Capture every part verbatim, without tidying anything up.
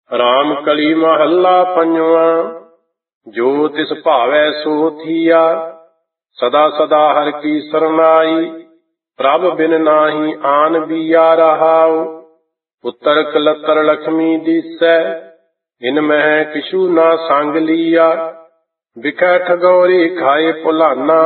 ਰਾਮ ਕਲੀ ਮਹੱਲਾ ਪੰਜਵਾਂ। ਜੋ ਤਿਸ ਭਾਵੈ ਸੋ ਥੀਆ, ਸਦਾ ਸਦਾ ਹਰਿ ਕੀ ਸਰਨਾਈ। ਪ੍ਰਭ ਬਿਨ ਨਾਹੀ ਆਨ ਬੀਆ ਰਹਾਉ, ਪੁੱਤਰ ਕਲਤਰ ਲਖਮੀ ਦੀਸੈ। ਇਨ ਮਹਿ ਕਿਛੂ ਨਾ ਸੰਗ ਲੀਆ, ਬਿਖੈ ਠਗੌਰੀ ਖਾਏ ਭੁਲਾਨਾ।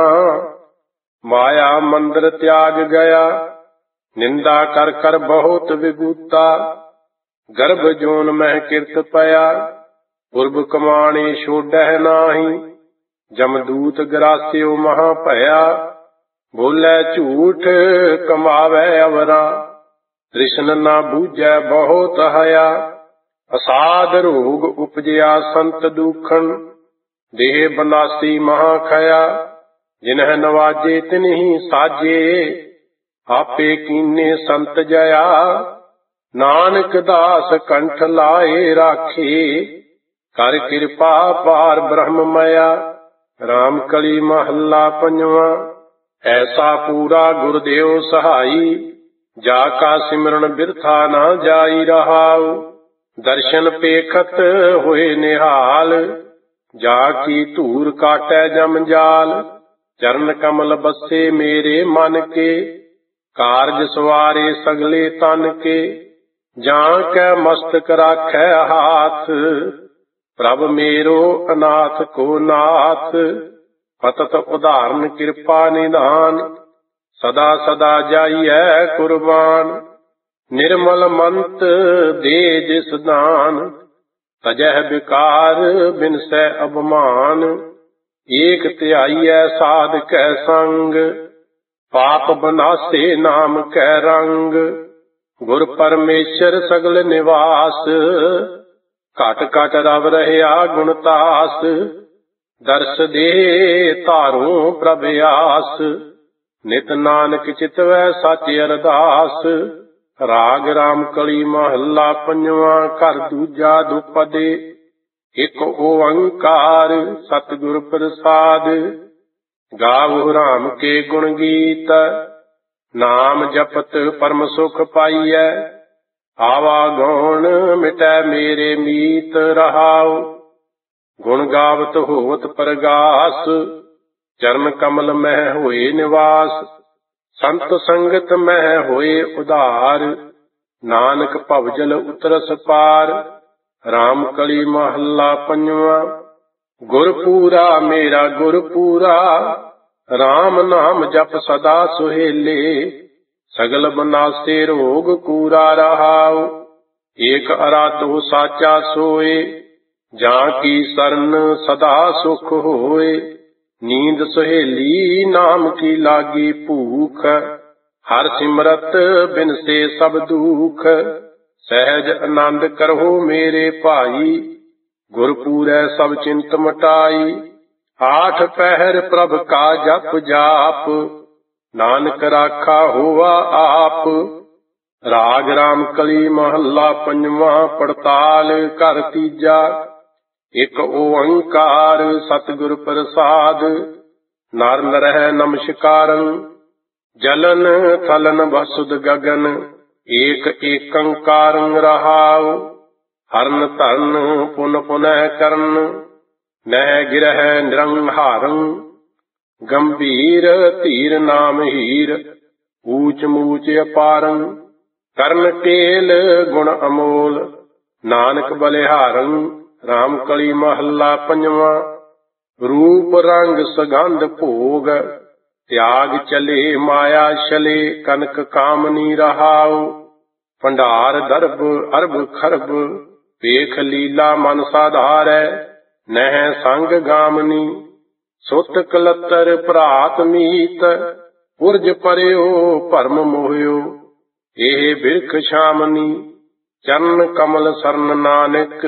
ਮਾਇਆ ਮੰਦਰ ਤਿਆਗ ਗਿਆ, ਨਿੰਦਾ ਕਰ ਕਰ ਬਹੁਤ ਵਿਗੂਤਾ। ਗਰਭ ਜੋਨ ਮਹਿ ਕਿਰਤ ਪਿਆ, ਪੁਰਬ ਕਮਾਣੇ ਛੋਡਹਿ ਨਾਹੀ। ਜਮਦੂਤ ਗਰਾਸਿਓ ਮਹਾ ਭਇਆ, ਬੋਲੇ ਝੂਠ ਕਮਾਵੈ ਅਵਰਾ। ਤ੍ਰਿਸ਼ਨ ਨਾ ਬੂਝੈ ਬਹੁਤ ਹਇਆ, ਅਸਾਧ ਰੋਗ ਉਪਜਿਆ ਸੰਤ ਦੂਖਣ। ਦੇਹ ਬਨਾਸੀ ਮਹਾ ਖਇਆ, ਜਿਨਹਿ ਨਵਾਜੇ ਤਿਨਹੀ ਸਾਜੇ। ਆਪੇ ਕੀਨੇ ਸੰਤ ਜਇਆ, ਨਾਨਕ ਦਾਸ ਕੰਠ ਲਾਏ ਰਾਖੇ। ਕਰ ਕਿਰਪਾ ਪਾਰ ਬ੍ਰਹਮ ਮਇਆ, ਰਾਮ ਕਲੀ ਮਹੱਲਾ ਪੰਜਵਾਂ। ਐਸਾ ਪੂਰਾ ਗੁਰਦੇਵ ਸਹਾਈ, ਜਾ ਕਾ ਸਿਮਰਨ ਬਿਰਥਾ ਨਾ ਜਾਈ ਰਹਾਉ। ਦਰਸ਼ਨ ਪੇਖਤ ਹੋਏ ਨਿਹਾਲ, ਜਾ ਕੀ ਧੂਰ ਕਾਟੈ ਜਮਜਾਲ। ਚਰਨ ਕਮਲ ਬਸੇ ਮੇਰੇ ਮਨ ਕੇ, ਕਾਰਜ ਸਵਾਰੇ ਸਗਲੇ ਤਨ ਕੇ। ਜਾਂ ਕੈ ਮਸਤਕ ਰਾਖੈ ਹਾਥ, ਪ੍ਰਭ ਮੇਰੋ ਅਨਾਥ ਕੋ ਨਾਥ। ਪਤਤ ਉਦਾਹਰਨ ਕਿਰਪਾ ਨਿਧਾਨ, ਸਦਾ ਸਦਾ ਜਾਈਐ ਕੁਰਬਾਨ। ਨਿਰਮਲ ਮੰਤ ਦੇ ਜਿਸ ਦਾਨ, ਤਜਹਿ ਵਿਕਾਰ ਬਿਨਸੈ ਅਭਮਾਨ। ਏਕ ਧਿਆਈਐ ਸਾਧ ਕੈ ਸੰਗ, ਪਾਪ ਬਨਾਸੇ ਨਾਮ ਕੈ ਰੰਗ। ਗੁਰ ਪਰਮੇਸ਼ਰ ਸਗਲ ਨਿਵਾਸ, ਘਟ ਘਟ ਰਵ ਰਹਿਆ ਗੁਣਤਾਸ। ਦਰਸ ਦੇ ਧਾਰੋ ਪ੍ਰਭ ਆਸ, ਨਿਤ ਨਾਨਕ ਚਿਤਵੈ ਸੱਚ ਅਰਦਾਸ। ਰਾਗ ਰਾਮ ਕਲੀ ਮਹੱਲਾ ਪੰਜਵਾਂ। ਘਰ ਦੂਜਾ ਦੁਪਦੇ, ਇਕ ਓੰਕਾਰ ਸਤਿਗੁਰ ਪ੍ਰਸਾਦ। ਗਾਵੋ ਰਾਮ ਕੇ ਗੁਣ ਗੀਤ, ਨਾਮ ਜਪਤ ਪਰਮ ਸੁਖ ਪਾਈਐ। ਆਵਾ ਗੌਣ ਮਿਟੈ ਮੇਰੇ ਮੀਤ ਰਹਾਉ, ਗੁਣ ਗਾਵਤ ਹੋਵਤ ਪ੍ਰਗਾਸ। ਚਰਨ ਕਮਲ ਮਹਿ ਹੋਏ ਨਿਵਾਸ, ਸੰਤ ਸੰਗਤ ਮਹਿ ਹੋਏ ਉਧਾਰ। ਨਾਨਕ ਭਵਜਲ ਉਤਰਸ ਪਾਰ, ਰਾਮ ਕਲੀ ਮਹੱਲਾ ਪੰਜਵਾਂ। ਗੁਰ ਪੂਰਾ ਮੇਰਾ ਗੁਰ ਪੂਰਾ, ਰਾਮ ਨਾਮ ਜਪ ਸਦਾ ਸੁਹੇਲੇ। ਸਗਲ ਬਨਾਸੇ ਰੋਗ ਕੂਰਾ ਰਹਾਉ, ਏਕ ਅਰਾਧੋ ਸਾਚਾ ਸੋਏ। ਜਾਂ ਕੀ ਸਰਨ ਸਦਾ ਸੁਖ ਹੋਏ, ਨੀਂਦ ਸੁਹੇਲੀ ਨਾਮ ਕੀ ਲਾਗੀ ਭੂਖ। ਹਰ ਸਿਮਰਤ ਬਿਨਸੇ ਸਭ ਦੁਖ, ਸਹਿਜ ਆਨੰਦ ਕਰਹੁ ਮੇਰੇ ਭਾਈ। ਗੁਰ ਪੂਰੈ ਸਭ ਚਿੰਤ ਮਟਾਈ, ਆਠ ਪਹਿਰ ਪ੍ਰਭ ਕਾ ਜਪ ਜਾਪ। ਨਾਨਕ ਰਾਖਾ ਹੋਵਾ ਆਪ, ਰਾਗ ਰਾਮ ਕਲੀ ਮਹੱਲਾ ਪੰਜਵਾਂ। ਪੜਤਾਲ ਘਰ ਤੀਜਾ, ਇਕ ਓੰਕਾਰ ਸਤਿਗੁਰ ਪ੍ਰਸਾਦ। ਨਰ ਨਰਹਿ ਨਮਸਕਾਰੰ, ਜਲਨ ਥਲਨ ਵਸੁਧ ਗਗਨ। ਏਕ ਏਕੰਕਾਰੰ ਰਹਾਉ, ਹਰਨ ਧਰਨ ਪੁਨ ਪੁਨਹਿ ਕਰਨ। ਨਹਿ ਗਿਰਹਿ ਨਿਰੰਹਾਰੰ, ਗੰਭੀਰ ਧੀਰ ਨਾਮ ਹੀਰ। ਊਚ ਮੂਚ ਅਪਾਰੰ, ਕਰਨ ਕੇਲ ਗੁਣ ਅਮੋਲ। ਨਾਨਕ ਬਲਿਹਾਰੰ, ਰਾਮ ਕਲੀ ਮਹੱਲਾ ਪੰਜਵਾਂ। ਰੂਪ ਰੰਗ ਸੁਗੰਧ ਭੋਗ, ਤਿਆਗ ਚਲੇ ਮਾਇਆ ਛਲੇ। ਕਨਕ ਕਾਮਨੀ ਰਹਾਉ, ਭੰਡਾਰ ਦਰਬ ਅਰਬ ਖਰਬ। ਵੇਖ ਲੀਲਾ ਮਨ ਸਾਧਾਰੈ, ਨਹਿ ਸੰਗ ਗਾਮਨੀ। ਸੁਤ ਕਲਤਰ ਭਰਾਤ ਮੀਤ, ਪੁਰਜ ਪਰਿਓ ਭਰਮ ਮੋਹਿਓ। ਇਹ ਬਿਰਖ ਛਾਮਨੀ, ਚਰਨ ਕਮਲ ਸਰਨ ਨਾਨਕ।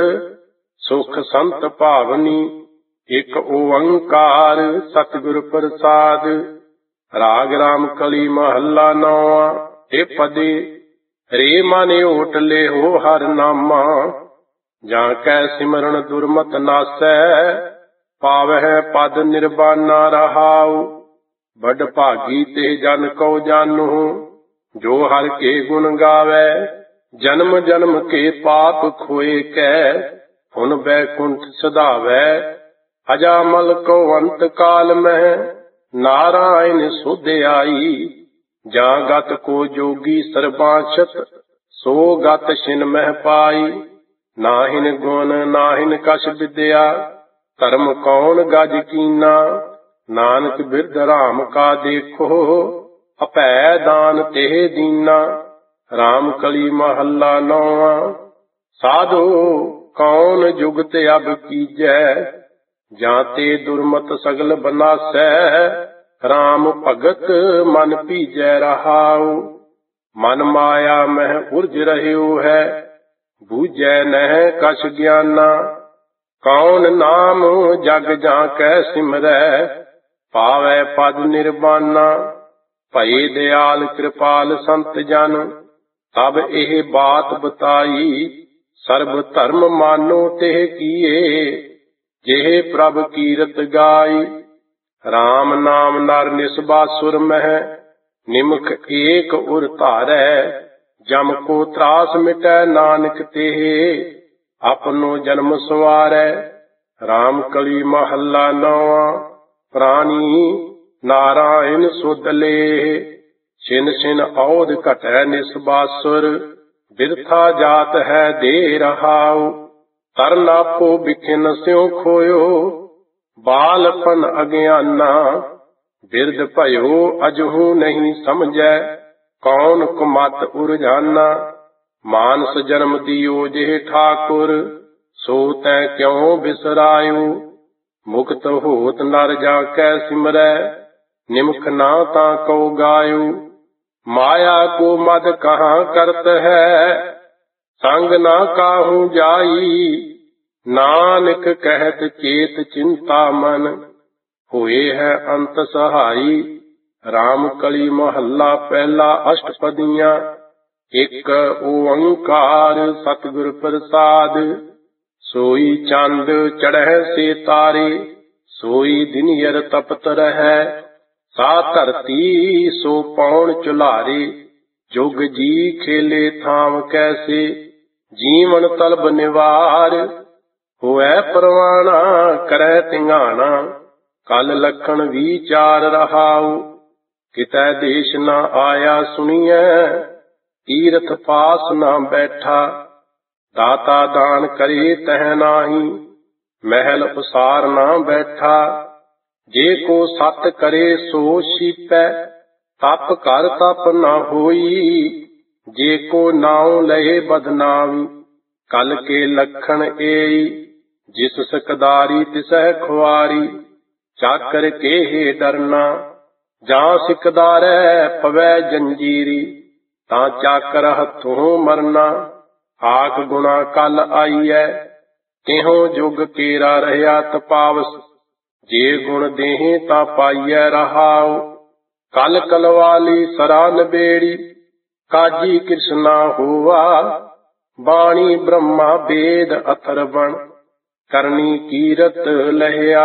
ਸੁਖ ਸੰਤ ਭਾਵਨੀ, ਇਕ ਓੰਕਾਰ ਸਤਿਗੁਰ ਪ੍ਰਸਾਦ। ਰਾਗ ਰਾਮ ਕਲੀ ਮਹੱਲਾ ਨੌਵਾਂ। ਇਹ ਪਦੇ ਰੇ ਮਨ ਓਟ ਲਿਹੋ ਹਰ ਨਾਮਾ। ਜਾਂ ਕੈ ਸਿਮਰਨ ਦੁਰਮਤ ਨਾਸੈ, ਪਾਵਹਿ ਪਦ ਨਿਰਬਾਨਾ ਰਹਾਉ। ਬਡ ਭਾਗੀ ਤੇ ਜਨ ਕਉ ਜਾਨੁ, ਜੋ ਹਰਿ ਕੇ ਗੁਣ ਗਾਵੈ। ਜਨਮ ਜਨਮ ਕੇ ਪਾਪ ਖੋਏ ਕੈ, ਹੁਣ ਬੈਕੁੰਠ ਸਦਾਵੈ। ਅਜਾਮਲ ਕੋ ਅੰਤ ਕਾਲ ਮਹਿ, ਨਾਰਾਇਣ ਸੁਧ ਆਈ। ਜਾਂ ਗਤ ਕੋ ਜੋਗੀ ਸਰਬਾਛਤ, ਸੋ ਗਤ ਛਿਨ ਮਹਿ ਪਾਈ। ਨਾਹਿਨ ਗੁਣ ਨਾਹਿਨ ਕਛ ਵਿਦਿਆ, ਧਰਮ ਕੌਣ ਗਜ ਕੀਨਾ। ਨਾਨਕ ਬਿਰਧ ਰਾਮ ਕਾ ਦੇਖੋ, ਅਭੈ ਦਾਨ ਤੇ ਦੀਨਾ। ਰਾਮ ਕਲੀ ਮਹੱਲਾ ਨੌਵਾਂ, ਸਾਧੂ ਕੌਣ ਜੁਗਤ ਅਬ ਕੀਜੈ। ਜਾਂ ਤੇ ਦੁਰਮਤ ਸਗਲ ਬਨਾਸੈ, ਰਾਮ ਭਗਤ ਮਨ ਭੀਜੈ ਰਹਾਉ। ਮਨ ਮਾਇਆ ਮਹਿ ਉਰਜ ਰਹਿਓ ਹੈ, ਬੂਝੈ ਨਹਿ ਕਛ ਗਿਆਨਾ। ਕੌਣ ਨਾਮ ਜਗ ਜਾਂ ਕੈ ਸਿਮਰੈ, ਪਾਵੈ ਪਦ ਨਿਰਵਾਨਾ। ਭਏ ਦਿਆਲ ਕਿਰਪਾਲ ਸੰਤ ਜਨ, ਤਬ ਇਹ ਬਾਤ ਬਤਾਈ। ਸਰਬ ਧਰਮ ਮਾਨੋ ਤੇ ਕੀਏ, ਜਿਹੇ ਪ੍ਰਭ ਕੀਰਤ ਗਾਈ। ਰਾਮ ਨਾਮ ਨਰ ਨਿਸਬਾਸੁਰ ਮਹਿ, ਨਿਮਖ ਏਕ ਉਰ ਧਾਰੈ। ਜਮ ਕੋ ਤਰਾਸ ਮਿਟੈ ਨਾਨਕ ਤੇ, ਆਪਨੋ ਜਨਮ ਸਵਾਰੈ। ਰਾਮ ਕਲੀ ਮਹੱਲਾ ਨੌਵਾਂ, ਪ੍ਰਾਣੀ ਨਾਰਾਇਣ ਸੁਧ ਲੇਹਿ। ਛਿਨ ਛਿਨ ਔਧ ਘਟੈ ਨਿਸਬਾਸੁਰ, ਬਿਰਥਾ ਜਾਤ ਹੈ ਦੇ ਰਹਾਉ। ਤਰਨ ਆਪੋ ਬਿਖਿਨ ਸਿਉ ਖੋਇਓ, ਬਾਲਪਨ ਅਗਿਆਨਾ। ਬਿਰਧ ਭਇਓ ਅਜਹੂ ਨਹੀਂ ਸਮਝੈ, ਕੌਣ ਕੁਮਤ ਉਰਜਾਨਾ। ਮਾਨਸ ਜਨਮ ਦਿਓ ਜਿਹੇ ਠਾਕੁਰ, ਸੋ ਤੈ ਕਿਉ ਬਿਸਰਾਇਓ। ਮੁਕਤ ਹੋਤ ਨਰ ਜਾ ਕੈ ਸਿਮਰੈ, ਨਿਮਖ ਨਾ ਤਾਂ ਕਉ ਗਾਇਓ। ਮਾਇਆ ਕੋ ਮਦ ਕਹਾਂ ਕਰਤ ਹੈ, ਸੰਗ ਨਾ ਕਾਹੂ ਜਾਈ। ਨਾਨਕ ਕਹਿਤ ਚੇਤ ਚਿੰਤਾ ਮਨ, ਹੋਏ ਹੈ ਅੰਤ ਸਹਾਈ। ਰਾਮ ਕਲੀ ਮਹੱਲਾ ਪਹਿਲਾ ਅਸ਼ਟਪਦੀਆਂ। ਇੱਕ ਓੰਕਾਰ ਸਤਿਗੁਰ ਪ੍ਰਸਾਦ, ਸੋਈ ਚੰਦ ਚੜ੍ਹੈ ਸੇ ਤਾਰੇ। ਸੋਈ ਦਿਨਿਯਰ ਤਪਤ ਰਹੈ, ਸਾ ਧਰਤੀ ਸੋ ਪੌਣ ਚੁਲਾਰੇ। ਜੁਗ ਜੀ ਖੇਲੇ ਥਾਮ ਕੈਸੇ, ਜੀਵਨ ਤਲਬ ਨਿਵਾਰ। ਹੋਐ ਪਰਵਾਣਾ ਕਰੈ ਧਿਆਣਾ, ਕਲ ਲਖਣ ਵਿਚਾਰ ਰਹਾਉ। ਕਿਤੈ ਦੇਸ਼ ਨਾ ਆਇਆ ਸੁਣੀਐ, ਤੀਰਥ ਪਾਸ ਨਾ ਬੈਠਾ। ਦਾਤਾ ਦਾਨ ਕਰੇ ਤਹਿ ਨਾਹੀ, ਮਹਿਲ ਉਸਾਰ ਨਾ ਬੈਠਾ। ਜੇ ਕੋ ਸਤ ਕਰੇ ਸੋ ਛੀਪੈ, ਤਪ ਕਰ ਤਪ ਨਾ ਹੋਈ। ਜੇ ਕੋ ਨਾਉ ਲਏ ਬਦਨਾਮੀ, ਕਲ ਕੇ ਲਖਣ ਏਈ। ਜਿਸ ਸਕਦਾਰੀ ਤਿਸਹਿ ਖੁਆਰੀ, ਚਾਕਰ ਕੇਹੇ ਡਰਨਾ। ਜਾਂ ਸਿਕਦਾਰੈ ਪਵੈ ਜੰਜੀਰੀ, ਤਾਂ ਚਾਕਰ ਹੱਥੋਂ ਮਰਨਾ। ਆਖ ਗੁਣਾ ਕਲ ਆਈਐ, ਤਿਹੋ ਜੁਗ ਕੇਰਾ ਰਹਿਆ ਤਪਾਵਸ। ਜੇ ਗੁਣ ਦੇਹੇ ਤਾਂ ਪਾਈਐ ਰਹਾਉ। ਕਲ ਕਲਵਾਲੀ ਸਰਾ ਨਬੇੜੀ, ਕਾਜੀ ਕ੍ਰਿਸ਼ਨਾ ਹੋਆ। ਬਾਣੀ ਬ੍ਰਹਮਾ ਵੇਦ ਅਥਰਵਣ, ਕਰਨੀ ਕੀਰਤ ਲਹਿਆ।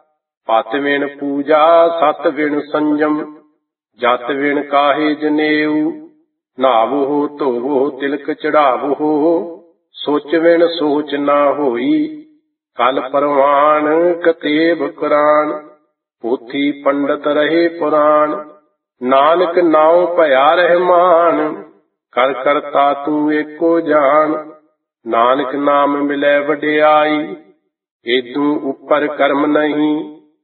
ਪਤ ਵਿਣ ਪੂਜਾ ਸਤ ਵਿਣ ਸੰਜਮ, ਜਤ ਵਿਣ ਕਾਹੇ ਜਨੇਊ। ਨਾਵੋ ਧੋਵੋ ਤਿਲਕ ਚੜਾਵੋ, ਸੋਚ ਵਿਣ ਸੋਚ ਨਾ ਹੋਈ। ਕਲ ਪਰਵਾਨ ਕਤੇਬ ਕੁਰਾਨ, ਪੋਥੀ ਪੰਡਤ ਰਹੇ ਪੁਰਾਣ। ਨਾਨਕ ਨਾਉ ਭਇਆ ਰਹਿਮਾਨ, ਕਰ ਕਰਤਾ ਤੂੰ ਏਕੋ ਜਾਣ। ਨਾਨਕ ਨਾਮ ਮਿਲੈ ਵਡਿਆਈ, ਏਦੂ ਉੱਪਰ ਕਰਮ ਨਹੀਂ।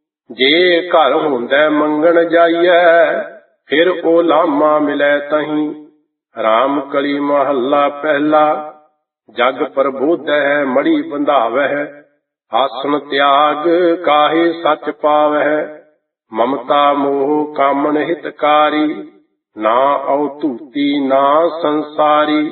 ਜੇ ਘਰ ਹੁੰਦੈ ਮੰਗਣ ਜਾਈਐ, ਫਿਰ ਓ ਲਾਮਾ ਮਿਲੈ ਤਹੀਂ। ਰਾਮ ਕਲੀ ਮਹੱਲਾ ਪਹਿਲਾ। ਜਗ ਪ੍ਰਬੋਧੈ ਮੜੀ ਬੰਧਾਵਹਿ, ਆਸਣ ਤਿਆਗ ਕਾਹੇ ਸੱਚ ਪਾਵਹਿ। ਮਮਤਾ ਮੋਹ ਕਾਮਣ ਹਿਤਕਾਰੀ, ਨਾ ਔ ਧੂਤੀ ਨਾ ਸੰਸਾਰੀ।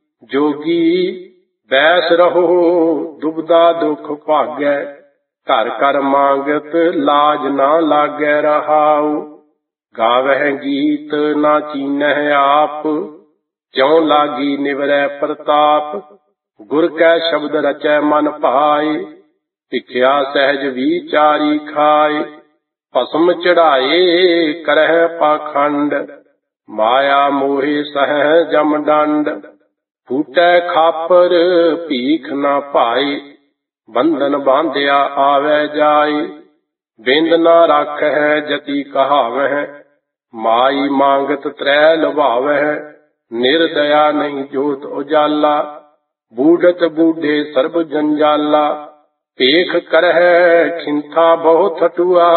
ਜੋਗੀ ਬੈਸ ਰਹੋ ਦੁਬਦਾ ਦੁਖ ਭਾਗੈ, ਘਰ ਘਰ ਮੰਗਤ ਲਾਜ ਨਾ ਲਾਗੈ ਰਹਾਉ। ਗਾਵਹਿ ਗੀਤ ਨਾ ਚੀਨਹਿ ਆਪ, ਕਿਉ ਲਾਗੀ ਨਿਵਰੈ ਪ੍ਰਤਾਪ। ਗੁਰ ਕੈ ਸ਼ਬਦ ਰਚੈ ਮਨ ਭਾਏ, ਭਿਖਿਆ ਸਹਿਜ ਵਿਚਾਰੀ ਖਾਏ। ਭਸਮ ਚੜਾਏ ਕਰਹਿ ਪਾਖੰਡ, ਮਾਇਆ ਮੋਹਿ ਸਹਿ ਜਮ ਡੰਡ। ਫੂਟੈ ਖਾਪਰ ਭੀਖ ਨਾ ਪਾਈ, ਬੰਧਨ ਬਾਂਧਿਆ ਆਵੈ ਜਾਈ। ਬਿੰਦ ਨਾ ਰਾਖੈ ਜਤੀ ਕਹਾਵਹਿ, ਮਾਈ ਮੰਗਤ ਤ੍ਰੈ ਲੁਭਾਵਹਿ। ਨਿਰਦਇਆ ਨਹੀਂ ਜੋਤ ਉਜਾਲਾ, ਬੂਢਤ ਬੂਢੇ ਸਰਬ ਜੰਜਾਲਾ। ਭੇਖ ਕਰਹਿ ਖਿੰਥਾ ਬਹੁ ਥਟੂਆ,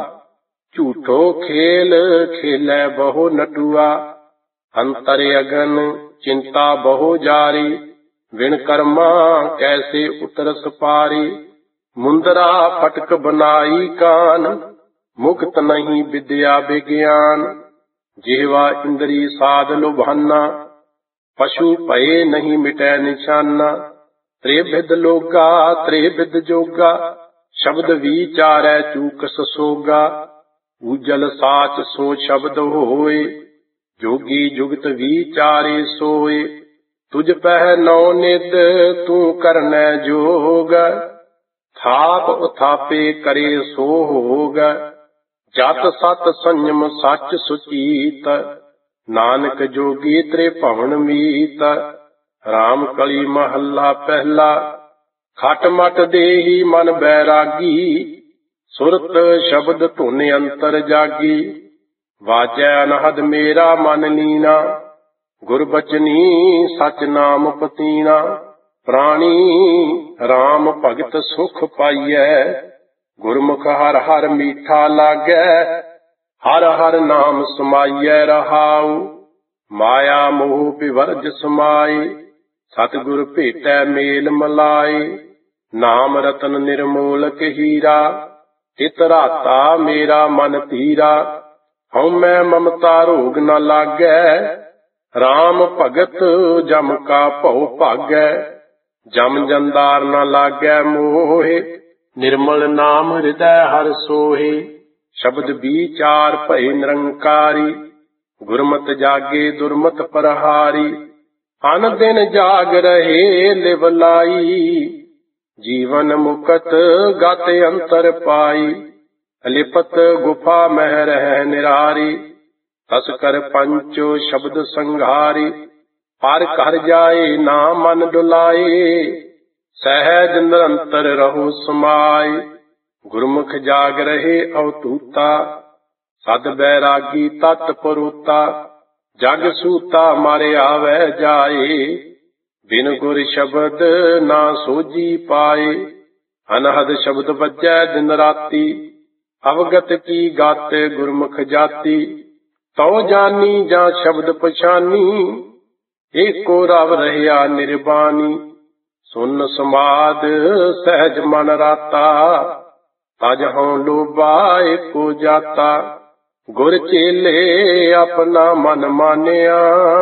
ਝੂਠੋ ਖੇਲ ਖੇਲੈ ਬਹੁ ਨਟੂਆ। ਅੰਤਰ ਅਗਨ ਚਿੰਤਾ ਬਹੁ ਜਾਰੀ, ਵਿਣ ਕਰਮਾ ਕੈਸੇ ਉਤਰਸ ਪਾਰੀ। ਮੁੰਦਰਾ ਫਟਕ ਬਨਾਈ ਕਾਨ, ਮੁਕਤ ਨਹੀਂ ਵਿਦਿਆ ਵਿਗਿਆਨ। ਜਿਹਵਾ ਇੰਦਰੀ ਸਾਧ ਲੁਭਾਨਾ, ਪਸ਼ੂ ਭਏ ਨਹੀਂ ਮਿਟੈ ਨਿਸ਼ਾਨਾ। ਤ੍ਰਿਭਿਦ ਲੋਗਾ ਤ੍ਰਿਭਿਦ ਜੋਗਾ, ਸ਼ਬਦ ਵਿਚਾਰੈ ਚੂਕਸ ਸੋਗਾ। ਉਜਲ ਸਾਚ ਸੋ ਸ਼ਬਦ ਹੋਏ, ਜੋਗੀ ਜੁਗਤ ਵਿਚਾਰੇ ਸੋਏ। ਤੁਝ ਪਹਿ ਨੌ ਨਿਧ ਤੂੰ ਕਰਨੈ ਜੋਗ, ਥਾਪ ਉਥਾਪੇ ਕਰੇ ਸੋ ਹੋਗ। ਜਤ ਸਤ ਸੰਜਮ ਸੱਚ ਸੁਚੀਤ, ਨਾਨਕ ਜੋਗੀ ਤ੍ਰਿਭਵਨ ਮੀਤ। ਰਾਮ ਕਲੀ ਮਹੱਲਾ ਪਹਿਲਾ, ਖਟ ਮਟ ਦੇਹੀ ਮਨ ਬੈਰਾਗੀ। ਸੁਰਤ ਸ਼ਬਦ ਧੁਨ ਅੰਤਰ ਜਾਗੀ, ਵਾਜੈ ਅਨਹਦ ਮੇਰਾ ਮਨ ਲੀਨਾ। ਗੁਰ ਬਚਨੀ ਸਚ ਨਾਮ ਪਤੀਨਾ, ਪ੍ਰਾਣੀ ਰਾਮ ਭਗਤ ਸੁਖ ਪਾਈਐ। ਗੁਰਮੁਖ ਹਰ ਹਰ ਮੀਠਾ ਲਾਗੈ, ਹਰ ਹਰ ਨਾਮ ਸਮਾਈਐ ਰਹਾਉ। ਮਾਇਆ ਮੋਹ ਬਿਵਰਜ ਸਮਾਏ, ਸਤਿਗੁਰ ਭੇਟੈ ਮੇਲ ਮਲਾਏ। ਨਾਮ ਰਤਨ ਨਿਰਮੋਲਕ ਹੀਰਾ, ਚਿਤ ਰਾਤਾ ਮੇਰਾ ਮਨ ਧੀਰਾ। ਹਉਮੈ ਮਮਤਾ ਰੋਗ ਨ ਲਾਗੈ, ਰਾਮ ਭਗਤ ਜਮ ਕਾ ਭਉ ਭਾਗੈ। ਜਮ ਜੰਦਾਰ ਨ ਲਾਗੈ ਮੋਹੇ, ਨਿਰਮਲ ਨਾਮ ਹਿਰਦੈ ਹਰਿ ਸੋਹੇ। ਸ਼ਬਦ ਵਿਚਾਰ ਭਏ ਨਿਰੰਕਾਰੀ, ਗੁਰਮਤਿ ਜਾਗੇ ਦੁਰਮਤਿ ਪ੍ਰਹਾਰੀ। ਅਨ ਦਿਨ ਜਾਗ ਰਹੇ ਲਿਵ ਲਾਈ, ਜੀਵਨ ਮੁਕਤ ਗਤ ਅੰਤਰ ਪਾਈ। ਅਲਿਪਤ ਗੁਫਾ ਮਹਿ ਰਹਿ ਨਿਰਾਰੀ, ਤਸ ਕਰ ਪੰਚੋ ਸ਼ਬਦ ਸੰਘਾਰੀ। ਪਰ ਘਰ ਜਾਏ ਨਾ ਮਨ ਡੁਲਾਏ, ਸਹਿਜ ਨਿਰੰਤਰ ਰਹੋ ਸਮਾਏ। ਗੁਰਮੁਖ ਜਾਗ ਰਹੇ ਅਵਤੂਤਾ, ਸਦ ਬੈਰਾਗੀ ਤਤ ਪਰੂਤਾ। ਜਗ ਸੂਤਾ ਮਾਰੇ ਆਵੈ ਜਾਏ, ਬਿਨ ਗੁਰ ਸ਼ਬਦ ਨਾ ਸੋਝੀ ਪਾਏ। ਅਨਹਦ ਸ਼ਬਦ ਵੱਜੈ ਦਿਨ ਰਾਤੀ, ਅਵਗਤ ਕੀ ਗਤ ਗੁਰਮੁਖ ਜਾਤੀ। ਤਉ ਜਾਨੀ ਜਾਂ ਸ਼ਬਦ ਪਛਾਨੀ, ਏਕੋ ਰਵ ਰਹਿਆ ਨਿਰਬਾਨੀ। ਸੁਨ ਸਮਾਦ ਸਹਿਜ ਮਨ ਰਾਤਾ, ਤਜ ਹਉ ਲੋਭਾ ਏਕੋ ਜਾਤਾ। ਗੁਰ ਚੇਲੇ ਆਪਣਾ ਮਨ ਮਾਨਿਆ,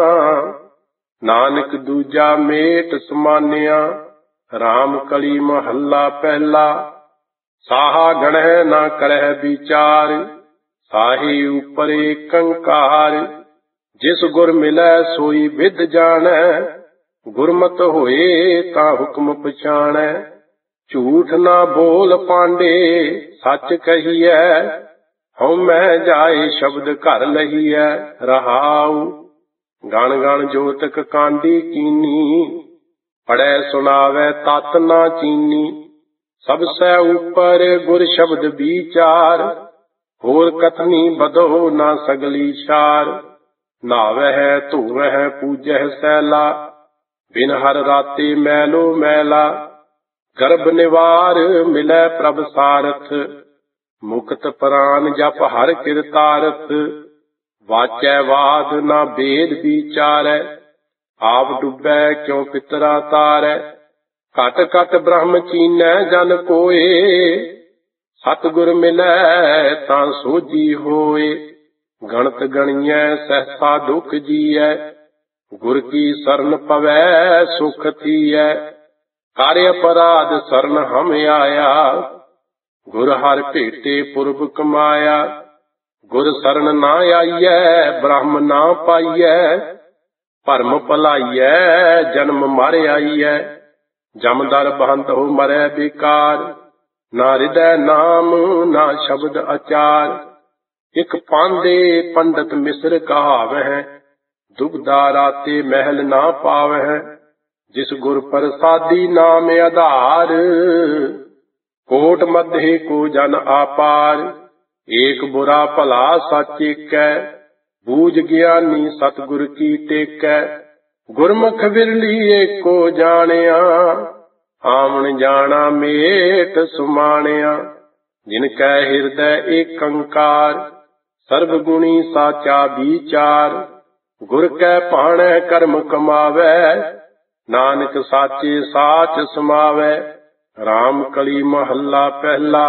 ਨਾਨਕ ਦੂਜਾ ਮੇਟ ਸਮਾਨਿਆ। ਰਾਮ ਕਲੀ ਮਹੱਲਾ ਪਹਿਲਾ, ਸਾਹਾ ਗਣਹਿ ਨਾ ਕਰਹਿ ਵਿਚਾਰ। ਸਾਹੀ ਉਪਰ ਏਕੰਕਾਰ, ਜਿਸ ਗੁਰ ਮਿਲੈ ਸੋਈ ਵਿਦ ਜਾਣੈ। ਗੁਰਮਤਿ ਹੋਏ ਤਾਂ ਹੁਕਮ ਪਛਾਣੈ। ਝੂਠ ਨਾ ਬੋਲ ਪਾਂਡੇ ਸੱਚ ਕਹੀਐ, ਹਉਮੈ ਜਾਏ ਸ਼ਬਦ ਘਰ ਲਹੀਐ ਰਹਾਉ। ਗਣ ਗਣ ਜੋਤਕ ਕਾਂਡੀ ਕੀਨੀ, ਪੜੈ ਸੁਣਾਵੈ ਤਤ ਨਾ ਚੀਨੀ। ਸਭ ਸੈ ਉਪਰ ਗੁਰ ਸ਼ਬਦ ਵਿਚਾਰ, ਹੋਰ ਕਥਨੀ ਬਦੋ ਨਾ ਸਗਲੀ ਸਾਰ। ਨਾਵਹਿ ਧੋਵਹਿ ਪੂਜਹਿ ਸੈਲਾ, ਬਿਨ ਹਰ ਰਾਤੇ ਮੈਲੋ ਮੈਲਾ। ਗਰਭ ਨਿਵਾਰ ਮਿਲੈ ਪ੍ਰਭ ਸਾਰਥ, ਮੁਕਤ ਪ੍ਰਾਨ ਜਪ ਹਰ ਕਿਰਤਾਰਥ। ਵਾਚੈ ਵਾਦ ਨਾ ਬੇਦ ਵਿਚਾਰੈ, ਆਪ ਡੁੱਬੈ ਕਿਉ ਪਿਤਰਾ ਤਾਰੈ। ਘਟ ਘਟ ਬ੍ਰਹਮ ਚੀਨੈ ਜਨ ਕੋਏ, ਸਤਿਗੁਰ ਮਿਲੈ ਤਾਂ ਸੋਝੀ ਹੋਏ। ਗਣਤ ਗਣੀਐ ਸਹਸਾ ਦੁਖ ਜੀਐ, ਗੁਰ ਕੀ ਸਰਨ ਪਵੈ ਸੁਖ ਥੀਐ। ਕਰ ਅਪਰਾਧ ਸਰਨ ਹਮ ਆਇਆ, ਗੁਰ ਹਰਿ ਭੇਟੇ ਪੁਰਬ ਕਮਾਇਆ। ਗੁਰ ਸਰਨ ਨਾ ਆਈਐ ਬ੍ਰਹਮ ਨਾ ਪਾਈਐ, ਭਰਮ ਭਲਾਈਐ ਜਨਮ ਮਰ ਆਈਐ। ਜਮਦਰ ਬੰਧ ਹੋ ਮਰੈ ਬੇਕਾਰ, ਨਾ ਹਿਰਦੈ ਨਾਮ ਨਾ ਸ਼ਬਦ ਅਚਾਰ। ਇਕ ਪਾਂਦੇ ਪੰਡਤ ਮਿਸਰ ਕਹਾਵਹਿ, ਦੁਬਦਾ ਰਾਤੇ ਮਹਿਲ ਨਾ ਪਾਵਹਿ। ਜਿਸ ਗੁਰ ਪ੍ਰਸਾਦੀ ਨਾਮ ਆਧਾਰ, ਕੋਟ ਮਧੇ ਕੋ ਜਨ ਆਪਾਰ। ਏਕ ਬੁਰਾ ਭਲਾ ਸਚ ਏਕੈ, ਬੂਝ ਗਿਆਨੀ ਸਤਿਗੁਰ ਕੀ ਟੇਕੈ। ਗੁਰਮੁਖ ਵਿਰਲੀ ਏਕੋ ਜਾਣਿਆ, ਆਵਣ ਜਾਣਾ ਮੇਟ ਸੁਮਾਣਿਆ। ਜਿਨ ਕੈ ਹਿਰਦੈ ਏਕੰਕਾਰ, ਸਰਬ ਗੁਣੀ ਸਾਚਾ ਵਿਚਾਰ। ਗੁਰ ਕੈ ਭਾਣੈ ਕਰਮ ਕਮਾਵੈ, ਨਾਨਕ ਸਾਚੇ ਸਾਚ ਸਮਾਵੈ। ਰਾਮ ਕਲੀ ਮਹੱਲਾ ਪਹਿਲਾ।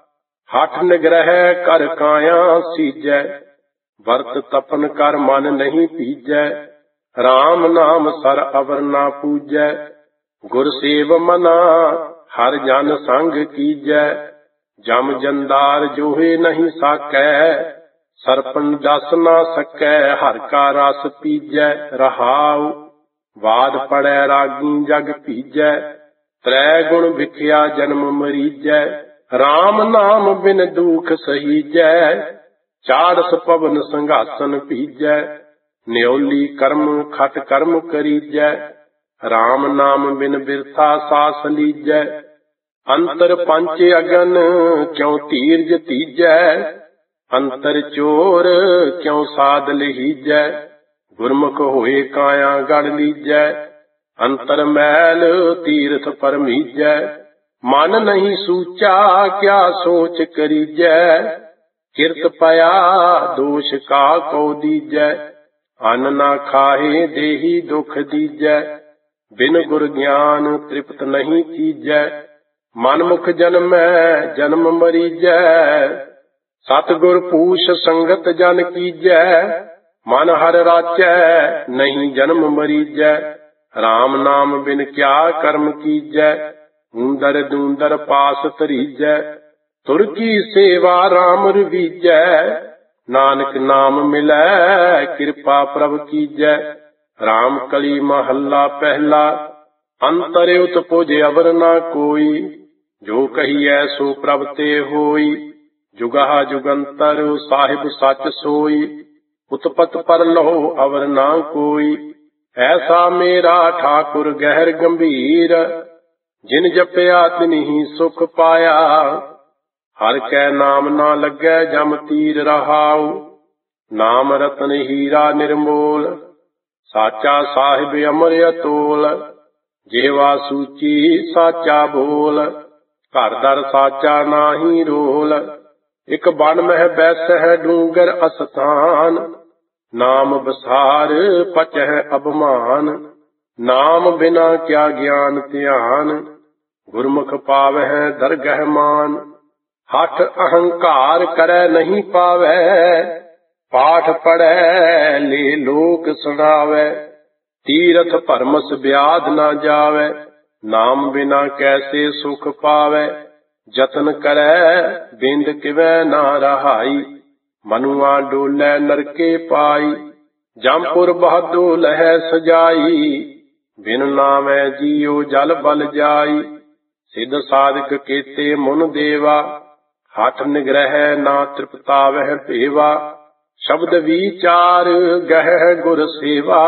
ਹਠ ਨਿਗ੍ਰਹਿ ਕਰ ਕਾਇਆ ਸੀਜੈ, ਵਰਤ ਤਪਨ ਕਰ ਮਨ ਨਹੀਂ ਭੀਜੈ। ਰਾਮ ਨਾਮ ਸਰ ਅਵਰ ਨਾ ਪੂਜੈ, ਗੁਰ ਸੇਵ ਮਨਾ ਹਰ ਜਨ ਸੰਗ ਕੀਜੈ। ਜਮ ਜੰਦਾਰ ਜੋਹੇ ਨਹੀਂ ਸਾਕੈ, ਸਰਪਨ ਜਸ ਨਾ ਸਕੈ ਹਰਿ ਕਾ ਰਸ ਪੀਜੈ। ਰਹਾਉ ਬਾਦ ਪੜੈ ਰਾਗੀ ਜਗ ਭੀਜੈ, ਤ੍ਰੈ ਗੁਣ ਵਿਖਿਆ ਜਨਮ ਮਰੀਜੈ। ਰਾਮ ਨਾਮ ਬਿਨ ਦੁਖ ਸਹੀਜੈ, ਚਾੜਸ ਪਵਨ ਸੰਘਾਸਨ ਭੀਜੈ। ਨਿਉਲੀ ਕਰਮ ਖਟ ਕਰਮ ਕਰੀਜੈ, ਰਾਮ ਨਾਮ ਬਿਨ ਬਿਰਥਾ ਸਾਸ ਲੀਜੈ। ਅੰਤਰ ਪੰਚ ਅਗਨ ਕਿਉ ਧੀਰਜ ਤੀਜੈ, ਅੰਤਰ ਚੋਰ ਕਿਉ ਸਾਧ ਲਹੀਜੈ। ਗੁਰਮੁਖ ਹੋਏ ਕਾਇਆ ਗੜ ਲੀਜੈ, ਅੰਤਰ ਮੈਲ ਤੀਰਥ ਪਰਮੀਜੈ। ਮਨ ਨਹੀਂ ਸੂਚਾ ਕਿਆ ਸੋਚ ਕਰੀਜੈ, ਕਿਰਤ ਪਿਆ ਦੋਸ਼ ਕਾ ਕਉ ਦੀਜੈ। ਅੰਨ ਨਾ ਖਾਹੇ ਦੇਹੀ ਦੁਖ ਦੀਜੈ, ਬਿਨ ਗੁਰ ਗਿਆਨ ਤ੍ਰਿਪਤ ਨਹੀਂ ਕੀਜੈ। ਮਨਮੁਖ ਜਨਮੈ ਜਨਮ ਮਰੀਜੈ, ਸਤਿਗੁਰ ਪੂਛ ਸੰਗਤ ਜਨ ਕੀਜੈ। ਮਨ ਹਰਿ ਰਾਚੈ ਨਹੀਂ ਜਨਮ ਮਰੀਜੈ, ਰਾਮ ਨਾਮ ਬਿਨ ਕਿਆ ਕਰਮ ਕੀਜੈ। ਊਂਦਰ ਦੂੰਦਰ ਪਾਸ ਧਰੀਜੈ, ਤੁਰ ਕੀ ਸੇਵਾ ਰਾਮ ਰਵੀਜੈ। ਨਾਨਕ ਨਾਮ ਮਿਲੈ ਕਿਰਪਾ ਪ੍ਰਭ ਕੀਜੈ। ਰਾਮ ਕਲੀ ਮਹੱਲਾ ਪਹਿਲਾ। ਅੰਤਰ ਉਤਪੁਜ ਅਵਰ ਨਾ ਕੋਈ, ਜੋ ਕਹੀਐ ਸੋ ਪ੍ਰਭ ਤੇ ਹੋਈ। ਜੁਗਾਹ ਜੁਗੰਤਰ ਸਾਹਿਬ ਸੱਚ ਸੋਈ, ਉਤਪਤ ਪਰ ਲਹੋ ਅਵਰ ਨਾ ਕੋਈ। ਐਸਾ ਮੇਰਾ ਠਾਕੁਰ ਗਹਿਰ ਗੰਭੀਰ, ਜਿਨ ਜਪਿਆ ਤਿਨਹੀ ਸੁਖ ਪਾਇਆ। ਹਰਿ ਕੈ ਨਾਮ ਨਾ ਲੱਗੈ ਜਮ ਤੀਰ। ਰਹਾਉ ਨਾਮ ਰਤਨ ਹੀਰਾ ਨਿਰਮੋਲ, ਸਾਚਾ ਸਾਹਿਬ ਅਮਰ ਅਤੋਲ। ਜਿਹਵਾ ਸੂਚੀ ਸਾਚਾ ਬੋਲ, ਘਰ ਦਰ ਸਾਚਾ ਨਾਹੀ ਰੋਲ। ਇਕ ਬਨ ਮਹਿ ਬੈਸਹਿ ਡੂੰਗਰ ਅਸਥਾਨ, ਨਾਮ ਬਸਾਰ ਪਚਹਿ ਅਭਮਾਨ। ਨਾਮ ਬਿਨਾ ਕਿਆ ਗਿਆਨ ਧਿਆਨ, ਗੁਰਮੁਖ ਪਾਵਹਿ ਦਰਗਹਿ ਮਾਨ। ਹਠ ਅਹੰਕਾਰ ਕਰੈ ਨਹੀਂ ਪਾਵੈ, ਪਾਠ ਪੜੈ ਲੇ ਲੋਕ ਸੁਣਾਵੈ। ਤੀਰਥ ਭਰਮਸ ਵਿਆਧ ਨਾ ਜਾਵੈ, ਨਾਮ ਬਿਨਾ ਕੈਸੇ ਸੁਖ ਪਾਵੈ। ਜਤਨ ਕਰੈ ਬਿੰਦ ਕਿਵੈ ਨਾ ਰਹਾਈ, ਮਨੁਆ ਡੋਲੈ ਨਰਕੇ ਪਾਈ। ਜਮਪੁਰ ਬਹਾਦੋ ਲਹੈ ਸਜਾਈ, ਬਿਨ ਨਾਮੈ ਜੀਉ ਜਲ ਬਲ ਜਾਈ। ਸਿੱਧ ਸਾਧਕ ਕੀਤੇ ਮੁਨ ਦੇਵਾ, ਹਠ ਨਿਗ੍ਰਹਿ ਨਾ ਤ੍ਰਿਪਤਾਵਹਿ ਭੇਵਾ। ਸ਼ਬਦ ਵਿਚਾਰ ਗਹਿ ਗੁਰ ਸੇਵਾ,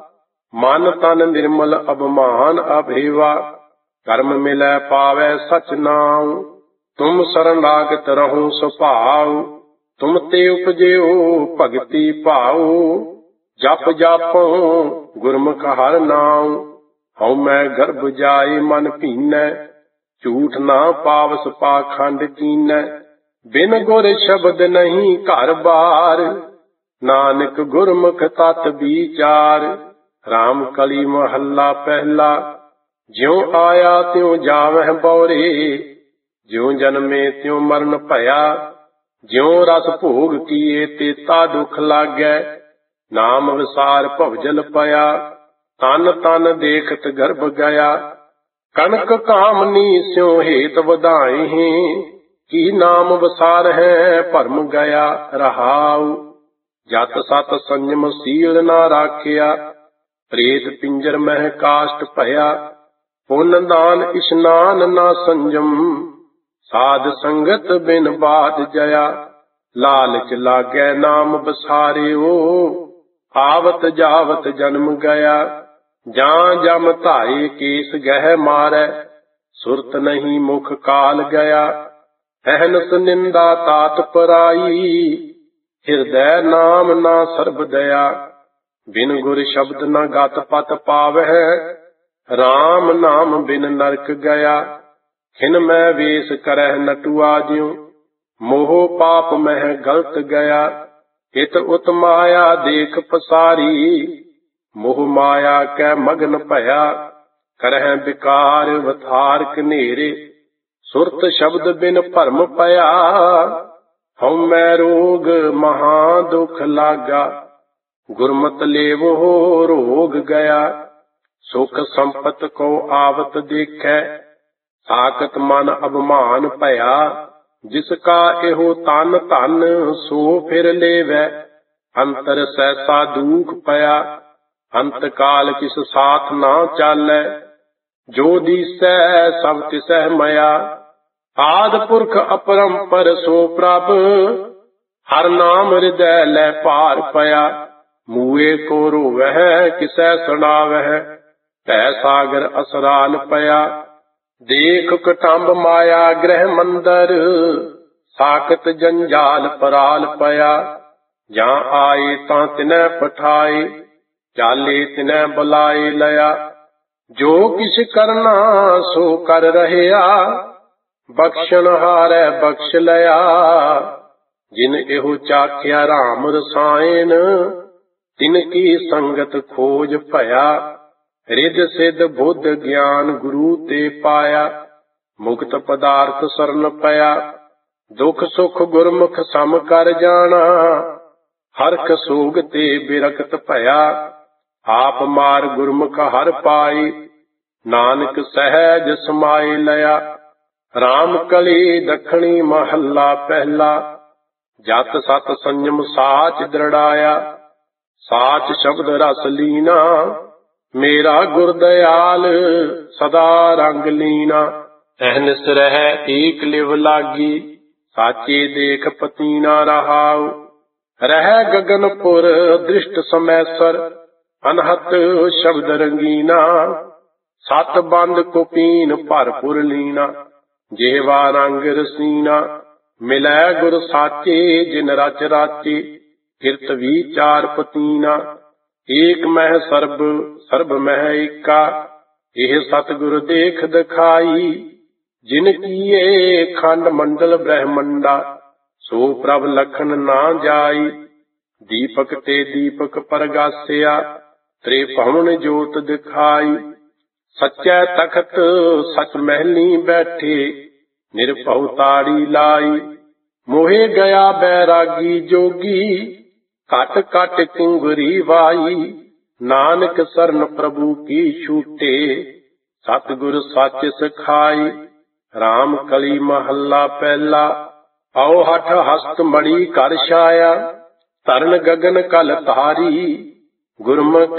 ਮਨ ਤਨ ਨਿਰਮਲ ਅਭਮਾਨ ਅਭੇਵਾ। ਕਰਮ ਮਿਲੈ ਪਾਵੈ ਸਚ ਨਾਉ, ਤੁਮ ਸਰਨਾਗਤ ਰਹੋ ਸੁਭਾਉ। ਤੁਮ ਤੇ ਉਪਜਿਓ ਭਗਤੀ ਭਾਉ, ਜਪ ਜਾਪੋ ਗੁਰਮੁਖ ਹਰਿ ਨਾਉ। ਹਉ ਮੈਂ ਗਰਭ ਜਾਏ ਮਨ ਭੀਨੈ, ਝੂਠ ਨਾ ਪਾਵਸ ਪਾਖੰਡ ਕੀਨੈ। ਬਿਨ ਗੁਰ ਸ਼ਬਦ ਨਹੀਂ ਘਰ ਬਾਰ, ਨਾਨਕ ਗੁਰਮੁਖ ਤਤ ਵਿਚਾਰ। ਰਾਮ ਕਲੀ ਮਹੱਲਾ ਪਹਿਲਾ। ਜਿਉ ਆਇਆ ਤਿਉ ਜਾਵਹਿ ਬਉਰੇ, ਜਿਉ ਜਨਮੇ ਤਿਉ ਮਰਨ ਭਇਆ। ਜਿਉ ਰਸ ਭੋਗ ਕੀਏ ਤੇਤਾ ਦੁਖ ਲਾਗੈ, ਨਾਮ ਵਿਸਾਰ ਭਵਜਲ ਪਿਆ। ਤਨ ਤਨ ਦੇਖਤ ਗਰਭ ਗਿਆ, ਕਨਕ ਕਾਮਨੀ ਸਿਉ ਹੇਤ ਵਧਾਏ। ਕੀ ਨਾਮ ਵਿਸਾਰ ਹੈ ਭਰਮ ਗਿਆ। ਰਹਾਉ ਜਤ ਸਤ ਸੰਜਮ ਸੀਲ ਨਾ ਰਾਖਿਆ, ਪ੍ਰੇਤ ਪਿੰਜਰ ਮਹਿ ਕਾਸ਼ਟ ਭਇਆ। ਪੁੰਨ ਦਾਨ ਇਸ਼ਨਾਨ ਨਾ ਸੰਜਮ, ਸਾਧ ਸੰਗਤ ਬਿਨ ਬਾਦ ਜਇਆ। ਲਾਲਚ ਲਾਗੈ ਨਾਮ ਬਸਾਰਿਓ, ਆਵਤ ਜਾਵਤ ਜਨਮ ਗਿਆ। ਜਾਂ ਜਮ ਧਾਏ ਕੇਸ ਗਹਿ ਮਾਰੈ, ਸੁਰਤ ਨਹੀਂ ਮੁਖ ਕਾਲ ਗਿਆ। ਅਹਨਸ ਨਿੰਦਾ ਤਾਤ ਪਰਾਈ, ਹਿਰਦੈ ਨਾਮ ਨਾ ਸਰਬ ਦਇਆ। ਬਿਨ ਗੁਰ ਸ਼ਬਦ ਨ ਗਤ ਪਤ ਪਾਵਹਿ, ਰਾਮ ਨਾਮ ਬਿਨ ਨਰਕ ਗਿਆ। ਖਿਨ ਮੈਂ ਵੇਸ ਕਰਹਿ ਨਟੁਆ ਜਿਉ, ਮੋਹ ਪਾਪ ਮਹਿ ਗਲਤ ਗਿਆ। ਹਿਤ ਉਤ ਮਾਇਆ ਦੇਖ ਪਸਾਰੀ, ਮੋਹ ਮਾਇਆ ਕੈ ਮਗਨ ਭਇਆ। ਕਰਹਿ ਵਿਕਾਰ ਵਥਾਰ ਕਨੇਰੇ, ਸੁਰਤ ਸ਼ਬਦ ਬਿਨ ਭਰਮ ਪਿਆ। ਹਉਮੈ ਰੋਗ ਮਹਾ ਦੁਖ ਲਾਗਾ, ਗੁਰਮਤਿ ਲੇਵੋ ਰੋਗ ਗਿਆ। ਸੁਖ ਸੰਪਤ ਕੋ ਆਵਤ ਦੇਖੈ, ਸਾਖਤ ਮਨ ਅਭਮਾਨ ਭਇਆ। ਜਿਸ ਕਾ ਇਹੋ ਤਨ ਧਨ, ਸੋ ਫਿਰ ਲੇਵੈ ਅੰਤਰ ਸਹਿਸਾ ਦੂਖ ਪਿਆ। ਅੰਤ ਕਾਲ ਕਿਸ ਸਾਥ ਨਾ ਚਾਲੈ, ਜੋ ਦੀਸੈ ਸਭ ਤਿਸਹਿ ਮਇਆ। ਆਦਿ ਪੁਰਖ ਅਪਰੰਪਰ ਸੋ ਪ੍ਰਭ, ਹਰ ਨਾਮ ਹਿਰਦੈ ਲੈ ਭਾਰ ਪਿਆ। ਮੂਏ ਕੋ ਰੋਵਹਿ ਕਿਸੈ ਸੁਣਾਵਹਿ, ਭੈ ਸਾਗਰ ਅਸਰਾਲ ਪਿਆ। ਦੇਖ ਕਟੰਬ ਮਾਇਆ ਗ੍ਰਹਿ ਮੰਦਰ, ਸਾਕਤ ਜੰਜਾਲ ਪਰਾਲ ਪਿਆ। ਜਾਂ ਆਏ ਤਾਂ ਤਿਨੈ ਪਠਾਏ, ਚਾਲੇ ਤਿਨੈ ਬੁਲਾਏ ਲਿਆ। ਜੋ ਕਿਛ ਕਰਨਾ ਸੋ ਕਰ ਰਹਿਆ, ਬਖਸ਼ਣ ਹਾਰੈ ਬਖਸ਼ ਲਿਆ। ਜਿਨ ਇਹੋ ਚਾਖਿਆ ਰਾਮ ਰਸਾਇਣ, ਤਿਨ ਕੀ ਸੰਗਤ ਖੋਜ ਭਇਆ। ਰਿੱਧ ਸਿੱਧ ਬੁੱਧ ਗਿਆਨ ਗੁਰੂ ਤੇ ਪਾਇਆ, ਮੁਕਤ ਪਦਾਰਥ ਸਰਨ ਪਿਆ। ਦੁਖ ਸੁਖ ਗੁਰਮੁਖ ਸਮ ਕਰ ਜਾਣਾ, ਹਰਖ ਸੋਗ ਤੇ ਬਿਰਕਤ ਭਇਆ। ਆਪ ਮਾਰ ਗੁਰਮੁਖ ਹਰ ਪਾਈ, ਨਾਨਕ ਸਹਿਜ ਸਮਾਏ ਲਿਆ। ਰਾਮ ਕਲੀ ਦੱਖਣੀ ਮਹੱਲਾ ਪਹਿਲਾ, ਜਤ ਸਤ ਸੰਜਮ ਸਾਚ ਦ੍ਰਿੜਾਇਆ। ਸਾਚ ਸ਼ਬਦ ਰਸ ਲੀਨਾ, ਮੇਰਾ ਗੁਰ ਦਇਆਲ ਸਦਾ ਰੰਗ ਲੀਨਾ। ਅਹਨਿਸ ਰਹਿ ਏਕ ਲਿਵ ਲਾਗੀ, ਸਾਚੇ ਦੇਖ ਪਤੀਨਾ ਰਹਾਉ। ਰਹਿ ਗਗਨਪੁਰ ਦ੍ਰਿਸ਼ਟ ਸਮੈਸਰ, ਅਨਹਤ ਸ਼ਬਦ ਰੰਗੀਨਾ। ਸਤ ਬੰਦ ਕੁਪੀਨ ਭਰਪੁਰ ਲੀਨਾ, ਜਿਹਵਾ ਰੰਗ ਰਸੀਨਾ। ਮਿਲੈ ਗੁਰ ਸਾਚੇ ਜਿਨ ਰਚ ਰਾਚੇ, ਕਿਰਤ ਵੀਚਾਰ ਪਤੀਨਾ। ਏਕ ਮਹਿ ਸਰਬ ਸਰਬ ਮਹਿ ਏਕਾ, ਇਹ ਸਤਿਗੁਰ ਦੇਖ ਦਿਖਾਈ। ਜਿਨ ਕੀਏ ਖੰਡ ਮੰਡਲ ਬ੍ਰਹਮੰਡਾ, ਸੋ ਪ੍ਰਭ ਲਖਨ ਨਾ ਜਾਈ। ਦੀਪਕ ਤੇ ਦੀਪਕ ਪਰਗਾਸਿਆ, ਤ੍ਰੇ ਭਵਨ ਜੋਤ ਦਿਖਾਈ। ਸੱਚੈ ਤਖਤ ਸਚ ਮਹਿਲੀ ਬੈਠੇ, ਨਿਰਭਉ ਤਾੜੀ ਲਾਈ। ਮੋਹਿ ਗਿਆ ਬੈਰਾਗੀ ਜੋਗੀ, ਘਟ ਘਟ ਕਿੰਗਰੀ ਵਾਈ। ਨਾਨਕ ਸਰਨ ਪ੍ਰਭੂ ਕੀ ਛੂਟੇ, ਸਤਿਗੁਰ ਸੱਚ ਸਿਖਾਈ। ਰਾਮ ਕਲੀ ਮਹੱਲਾ ਪਹਿਲਾ, ਆਓ ਹਠ ਹਸਤ ਮੜੀ ਕਰ ਛਾਇਆ। ਧਰਨ ਗਗਨ ਕਲ ਧਾਰੀ, ਗੁਰਮੁਖ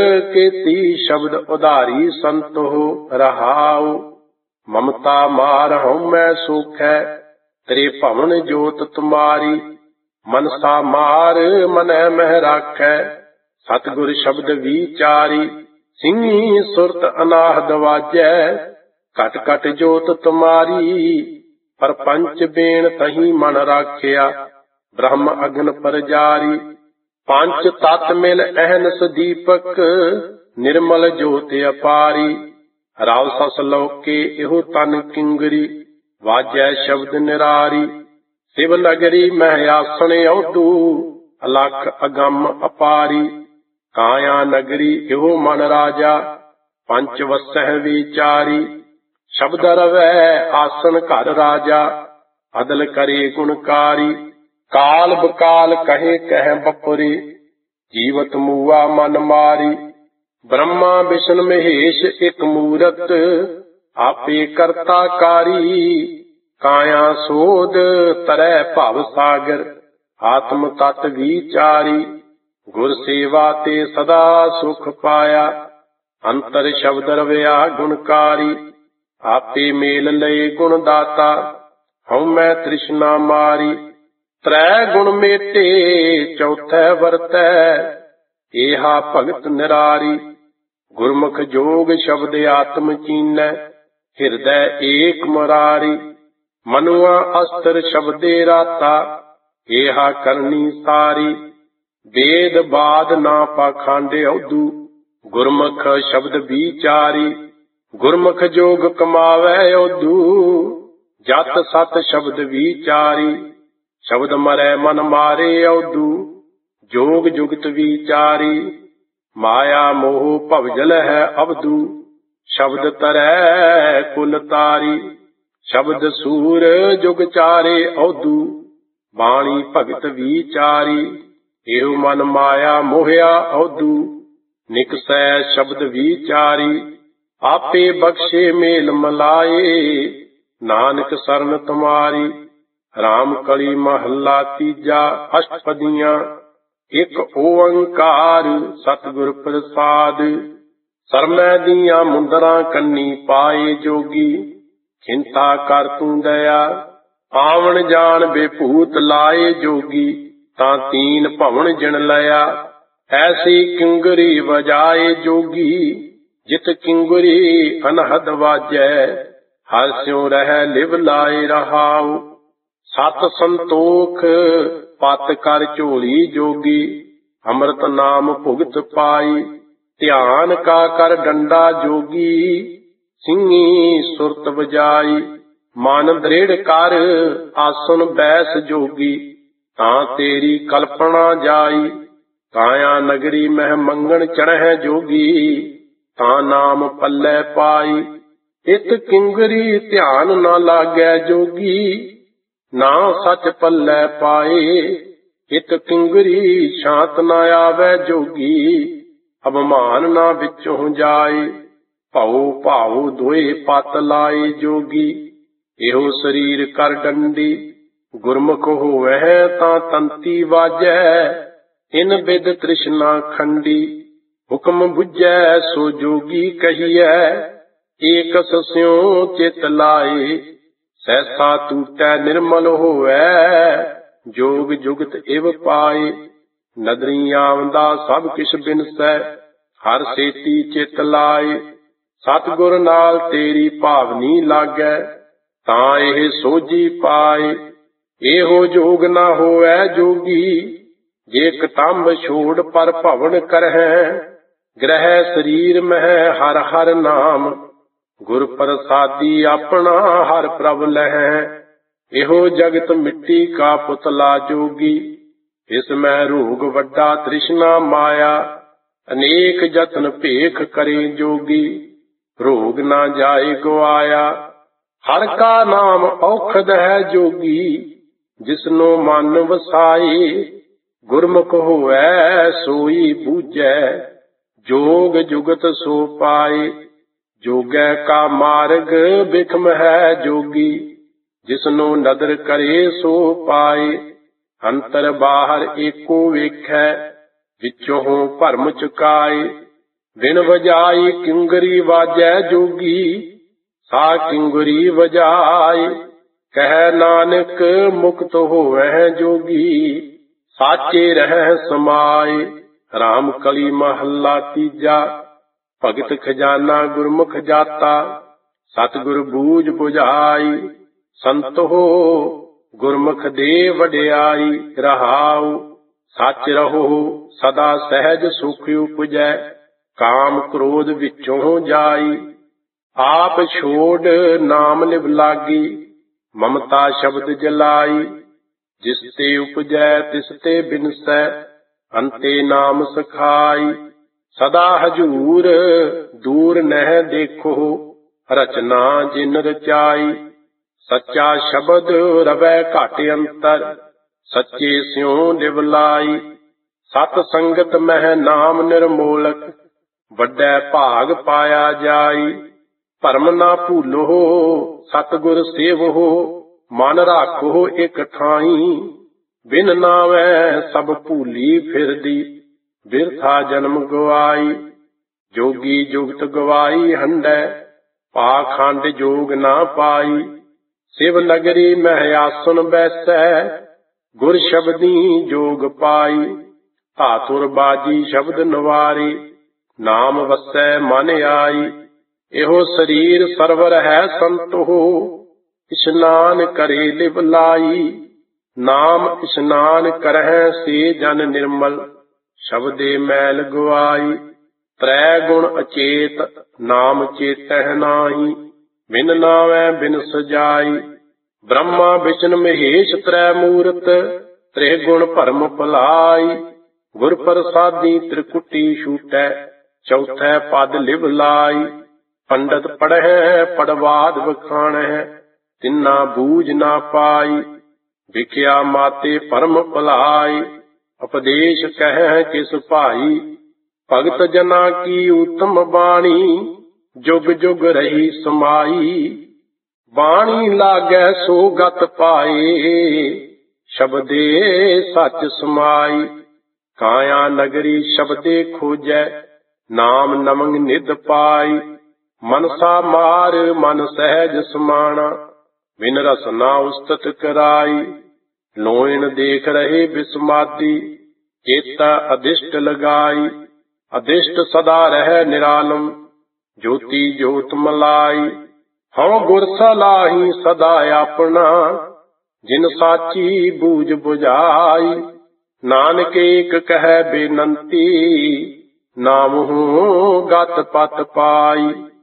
ਕੇਤੀ ਸ਼ਬਦ ਉਧਾਰੀ। ਸੰਤੋ ਰਹਾਉ ਮਮਤਾ ਮਾਰ ਹਉਮੈ ਸੋਖੈ, ਤੇਰੇ ਭਵਨ ਜੋਤ ਤੁਮਾਰੀ। ਮਨਸਾ ਮਾਰ ਮਨੈ ਮਹਿ ਰਾਖੈ, ਸਤਿਗੁਰ ਸ਼ਬਦ ਵੀਚਾਰੀ। ਸਿੰਘੀ ਸੁਰਤ ਅਨਾਹਦ ਵਾਜੈ, ਘਟ ਘਟ ਜੋਤ ਤੁਮਾਰੀ। ਪਰਪੰਚ ਬੇਣ ਤਹੀ ਮਨ ਰਾਖਿਆ, ਬ੍ਰਹਮ ਅਗਨ ਪਰਜਾਰੀ। ਪੰਚ ਤਤ ਮਿਲ ਅਹਨਸ ਦੀਪਕ, ਨਿਰਮਲ ਜੋਤ ਅਪਾਰੀ। ਰਾਵ ਸਸ ਲੋਕੇ ਇਹੋ ਤਨ ਕਿੰਗਰੀ, ਵਾਜੈ ਸ਼ਬਦ ਨਿਰਾਰੀ। ਸਿਵ ਨਗਰੀ ਮਹਿ ਆਸਣ ਔਧੂ, ਅਲਖ ਅਗੰਮ ਅਪਾਰੀ। ਕਾਇਆ ਨਗਰੀ ਇਹੋ ਮਨ ਰਾਜਾ, ਪੰਚ ਵਸਹਿ ਵਿਚਾਰੀ। ਸ਼ਬਦ ਰਵੈ ਆਸਣ ਘਰ ਰਾਜਾ, ਅਦਲ ਕਰੇ ਗੁਣਕਾਰੀ। ਕਾਲ ਬਕਾਲ ਕਹੇ ਕਹਿ ਬਪੁਰੀ, ਜੀਵਤ ਮੂਆ ਮਨ ਮਾਰੀ। ਬ੍ਰਹਮਾ ਵਿਸ਼ਨ ਮਹੇਸ਼ ਇਕ ਮੂਰਤ, ਆਪੇ ਕਰਤਾ ਕਾਰੀ। ਕਾਇਆ ਸੋਧ ਤਰੈ ਭਵ ਸਾਗਰ, ਆਤਮ ਤਤ ਵਿਚਾਰੀ। ਗੁਰ ਸੇਵਾ ਤੇ ਸਦਾ ਸੁਖ ਪਾਇਆ, ਅੰਤਰ ਸ਼ਬਦ ਰਵਿਆ ਗੁਣਕਾਰੀ। ਆਪੇ ਮੇਲ ਲਏ ਗੁਣ ਦਾਤਾ, ਹਉਮੈ ਤ੍ਰਿਸ਼ਨਾ ਮਾਰੀ। ਤ੍ਰੈ ਗੁਣ ਮੇਟੇ ਚੌਥੈ ਵਰਤੈ, ਏਹਾ ਭਗਤ ਨਿਰਾਰੀ। ਗੁਰਮੁਖ ਜੋਗ ਸ਼ਬਦ ਆਤਮ ਚੀਨੈ, ਹਿਰਦੈ ਏਕ ਮੁਰਾਰੀ। ਮਨੁਆ ਅਸਤਰ ਸ਼ਬਦੇ ਰਾਤਾ, ਏਹਾ ਕਰਨੀ ਸਾਰੀ। ਵੇਦ ਬਾਦ ਨਾ ਪਾਖੰਡ ਔਧੂ, ਗੁਰਮੁਖ ਸ਼ਬਦ ਵਿਚਾਰੀ। ਗੁਰਮੁਖ ਜੋਗ ਕਮਾਵੈ ਔਧੂ, ਜਤ ਸਤ ਸ਼ਬਦ ਵਿਚਾਰੀ। ਸ਼ਬਦ ਮਰੈ ਮਨ ਮਾਰੇ ਔਧੂ, ਜੋਗ ਜੁਗਤ ਵਿਚਾਰੀ। ਮਾਇਆ ਮੋਹ ਭਵਜਲ ਹੈ ਅਵਧੂ, ਸ਼ਬਦ ਤਰੈ ਕੁਲ ਤਾਰੀ। ਸ਼ਬਦ ਸੂਰ ਜੁਗ ਚਾਰੇ ਔਧੂ, ਬਾਣੀ ਭਗਤ ਵਿਚਾਰੀ। ਇਹੋ ਮਨ ਮਾਇਆ ਮੋਹਿਆ ਔਧੂ, ਨਿਕਸੈ ਸ਼ਬਦ ਵਿਚਾਰੀ। ਆਪੇ ਬਖਸ਼ੇ ਮੇਲ ਮਲਾਏ, ਨਾਨਕ ਸਰਨ ਤੁਮਾਰੀ। ਰਾਮ ਕਲੀ ਮਹੱਲਾ ਤੀਜਾ, ਅਸ਼ਟਪਦੀਆਂ। ਇੱਕ ਓੰਕਾਰ ਸਤਿਗੁਰ ਪ੍ਰਸਾਦ। ਸਰਮੈ ਦੀਆਂ ਮੁੰਦਰਾਂ ਕੰਨੀ ਪਾਏ ਜੋਗੀ, ਖਿੰਤਾ ਕਰ ਤੂੰ ਦਇਆ। ਆਵਣ ਜਾਣ ਬੇਭੂਤ ਲਾਏ ਜੋਗੀ, ਤਾਂ ਤੀਨ ਭਵਨ ਜਿਣ ਲਿਆ। ਐਸੀ ਕਿੰਗਰੀ ਵਜਾਏ ਜੋਗੀ, ਜਿਤ ਕਿੰਗਰੀ ਅਨਹਦ ਵਾਜੈ। ਹਰਿ ਸਿਉ ਰਹਿ ਲਿਵ ਲਾਏ ਰਹਾਉ, ਸਤ ਸੰਤੋਖ ਪਤ ਕਰ ਝੋਲੀ ਜੋਗੀ। ਅੰਮ੍ਰਿਤ ਨਾਮ ਭੁਗਤ ਪਾਈ, ਧਿਆਨ ਕਾ ਕਰ ਡੰਡਾ ਜੋਗੀ। ਸਿੰਘੀ ਸੁਰਤ ਵਜਾਈ, ਮਨ ਦ੍ਰਿੜ ਕਰ ਆਸਨ ਬੈਸ ਜੋਗੀ। ਤਾਂ ਤੇਰੀ ਕਲਪਨਾ ਜਾਈ, ਕਾਇਆ ਨਗਰੀ ਮਹਿ ਮੰਗਣ ਚੜ੍ਹੈ ਜੋਗੀ। ਤਾਂ ਨਾਮ ਪੱਲੇ ਪਾਈ, ਇਤ ਕਿੰਗਰੀ ਧਿਆਨ ਨਾ ਲਾਗੈ ਜੋਗੀ। ਨਾ ਸੱਚ ਪੱਲੇ ਪਾਏ, ਇਤ ਕਿੰਗਰੀ ਸ਼ਾਂਤ ਨਾ ਆਵੈ ਜੋਗੀ। ਅਭਿਮਾਨ ਨਾ ਵਿੱਚੋਂ ਜਾਏ, ਭਉ ਭਾਉ ਦੋਏ ਪਤ ਲਾਏ ਜੋਗੀ। ਇਹੋ ਸਰੀਰ ਕਰ ਡੰਡੀ, ਗੁਰਮੁਖ ਹੋਵੈ ਤਾਂ ਤੰਤੀ ਵਾਜੈ। ਇਨ ਬਿਦ ਤ੍ਰਿਸ਼ਨਾ ਖੰਡੀ, ਹੁਕਮ ਬੁਝੈ ਸੋ ਜੋਗੀ ਕਹੀਐ। ਏਕਸ ਸਿਉ ਚਿਤ ਲਾਏ, ਸਹਿਸਾ ਟੂਟੈ ਨਿਰਮਲ ਹੋਵੈ। ਜੋਗ ਜੁਗਤ ਇਵ ਪਾਏ, ਨਦਰੀ ਆਵੰਦਾ ਸਭ ਕਿਛ ਬਿਨਸੈ। ਹਰ ਸੇਤੀ ਚਿਤ ਲਾਏ, ਸਤਿਗੁਰ ਨਾਲ ਤੇਰੀ ਭਾਵਨੀ ਲਾਗੈ। ਤਾਂ ਇਹ ਸੋਝੀ ਪਾਏ, ਇਹੋ ਜੋਗ ਨਾ ਹੋਵੈ ਜੋਗੀ। ਜੇ ਕਟੰਬ ਛੋੜ ਪਰ ਭਵਨ ਕਰਹਿ, ਗ੍ਰਹਿ ਸਰੀਰ ਮਹਿ ਹਰ ਹਰ ਨਾਮ। ਗੁਰ ਪ੍ਰਸਾਦੀ ਆਪਣਾ ਹਰ ਪ੍ਰਭ ਲਹੈ। ਇਹੋ ਜਗਤ ਮਿੱਟੀ ਕਾ ਪੁਤਲਾ ਜੋਗੀ। ਇਸ ਮੈਂ ਰੋਗ ਵੱਡਾ ਤ੍ਰਿਸ਼ਨਾ ਮਾਇਆ, ਅਨੇਕ ਜਤਨ ਭੇਖ ਕਰੇ ਜੋਗੀ। ਰੋਗ ਨਾ ਜਾਏ ਗਵਾਇਆ, ਹਰ ਕਾ ਨਾਮ ਔਖਦ ਹੈ ਜੋਗੀ। ਜਿਸਨੂੰ ਮਨ ਵਸਾਏ, ਗੁਰਮੁਖ ਹੋਵੈ ਸੋਈ ਬੂਝੈ। ਜੋਗ ਜੁਗਤ ਸੋ ਪਾਏ, ਜੋਗੈ ਕਾ ਮਾਰਗ ਬਿਖਮ ਹੈ ਜੋਗੀ। ਜਿਸਨੂੰ ਨਦਰ ਕਰੇ ਸੋ ਪਾਏ, ਅੰਤਰ ਬਾਹਰ ਏਕੋ ਵੇਖੈ। ਵਿੱਚੋਂ ਭਰਮ ਚੁਕਾਏ, ਬਿਨ ਵਜਾਈ ਕਿੰਗਰੀ ਵਾਜੈ ਜੋਗੀ। ਸਾ ਕਿੰਗਰੀ ਵਜਾਏ, ਕਹਿ ਨਾਨਕ ਮੁਕਤ ਹੋਵੈ ਜੋਗੀ। ਸਾਚੇ ਰਹਿ ਸਮਾਏ। ਰਾਮ ਕਲੀ ਮਹੱਲਾ ਤੀਜਾ। ਭਗਤ ਖਜ਼ਾਨਾ ਗੁਰਮੁਖ ਜਾਤਾ, ਸਤਿਗੁਰ ਬੂਝ ਬੁਝਾਈ। ਸੰਤੋ ਗੁਰਮੁਖ ਦੇ ਵਡਿਆਈ, ਰਹਾਉ ਸੱਚ ਰਹੋ ਸਦਾ ਸਹਿਜ ਸੁਖ ਉਪਜੈ। ਕਾਮ ਕ੍ਰੋਧ ਵਿੱਚੋਂ ਜਾਈ, ਆਪ ਛੋੜ ਨਾਮ ਲਿਵ ਲਾਗੀ। ਮਮਤਾ ਸ਼ਬਦ ਜਲਾਈ, ਜਿਸ ਤੇ ਉਪਜੈ ਤਿਸ ਤੇ ਬਿਨਸੈ। ਅੰਤੇ ਨਾਮ ਸਖਾਈ, ਸਦਾ ਹਜੂਰ ਦੂਰ ਨਹਿ ਦੇਖੋ। ਰਚਨਾ ਜਿਨ ਰਚਾਈ, ਸੱਚਾ ਸ਼ਬਦ ਰਵੈ ਘਟ ਅੰਤਰ। ਸੱਚੇ ਸਿਉ ਲਿਵ ਲਾਈ, ਸਤ ਸੰਗਤ ਮਹਿ ਨਾਮ ਨਿਰਮੋਲਕ। ਵੱਡੈ ਭਾਗ ਪਾਇਆ ਜਾਈ, ਭਰਮ ਨਾ ਭੂਲੋ ਸਤਿਗੁਰ ਸੇਵੋ। ਮਨ ਰਾਖੋ ਇਕ ਠਾਈ, ਬਿਨ ਨਾਵੈ ਸਭ ਭੂਲੀ ਫਿਰਦੀ। ਬਿਰਥਾ ਜਨਮ ਗਵਾਈ, ਜੋਗੀ ਜੁਗਤ ਗਵਾਈ ਹੰਡੈ। ਪਾਖੰਡ ਜੋਗ ਨਾ ਪਾਈ, ਸਿਵ ਨਗਰੀ ਮਹਿ ਆਸਨ ਬੈਸੈ। ਗੁਰ ਸ਼ਬਦੀ ਜੋਗ ਪਾਈ, ਧਾਤੁਰ ਬਾਜੀ ਸ਼ਬਦ ਨਵਾਰੀ। ਨਾਮ ਵਸੈ ਮਨ ਆਈ। ਇਹੋ ਸਰੀਰ ਸਰਵਰ ਹੈ ਸੰਤੋ, ਇਸ਼ਨਾਨ ਕਰੇ ਲਿਵ ਲਾਈ। ਨਾਮ ਇਸ਼ਨਾਨ ਕਰਹਿ ਸੇ ਜਨ ਨਿਰਮਲ, ਸ਼ਬਦੇ ਮੈਲ ਗਵਾਈ। ਤ੍ਰੈ ਗੁਣ ਅਚੇਤ ਨਾਮ ਚੇਤਹਿ ਨਾਹੀ, ਬਿਨ ਨਾਵੈ ਬਿਨ ਸਜਾਈ। ਬ੍ਰਹਮਾ ਵਿਸ਼ਨ ਮਹੇਸ਼ ਤ੍ਰੈ ਮੂਰਤ, ਤ੍ਰਿ ਗੁਣ ਭਰਮ ਭੁਲਾਈ। ਗੁਰ ਪ੍ਰਸਾਦੀ ਤ੍ਰਿਕੁਟੀ ਛੂਟੈ, ਚੌਥੈ ਪਦ ਲਿਵ ਲਾਈ। ਪੰਡਤ ਪੜ੍ਹੈ ਪੜਵਾਦ ਵਖਾਣਹਿ, ਤਿੰਨਾ ਬੂਝ ਨਾ ਪਾਈ। ਵਿਖਿਆ ਮਾਤੇ ਭਰਮ ਭੁਲਾਈ, ਉਪਦੇਸ਼ ਕਹਿ ਕਿਸ ਭਾਈ। ਭਗਤ ਜਨਾ ਕੀ ਉਤਮ ਬਾਣੀ, ਜੁਗ ਜੁਗ ਰਹੀ ਸਮਾਈ। ਬਾਣੀ ਲਾਗੈ ਸੋ ਗਤ ਪਾਏ, ਸ਼ਬਦੇ ਸੱਚ ਸਮਾਈ। ਕਾਇਆ ਨਗਰੀ ਸ਼ਬਦੇ ਖੋਜੈ, ਨਾਮ ਨਮੰਗ ਨਿਧ ਪਾਈ। ਮਨਸਾ ਮਾਰ ਮਨ ਸਹਿਜ ਸਮਾਣਾ, ਬਿਨ ਰਸਨਾ ਉਸਤਤ ਕਰਾਈ। ਲੋਇਣ ਦੇਖ ਰਹੇ ਬਿਸਮਾਦੀ, ਚੇਤਾ ਅਦਿਸ਼ਟ ਲਗਾਈ। ਅਦਿਸ਼ਟ ਸਦਾ ਰਹਿ ਨਿਰਾਲਮ, ਜੋਤੀ ਜੋਤ ਮਲਾਈ। ਹਉ ਗੁਰ ਸਲਾਹੀ ਸਦਾ ਆਪਣਾ, ਜਿਨ ਸਾਚੀ ਬੂਝ ਬੁਝਾਈ। ਨਾਨਕ ਏਕ ਕਹਿ ਬੇਨੰਤੀ, ਨਾਮਹੁ ਗਤ ਪਤ ਪਾਈ।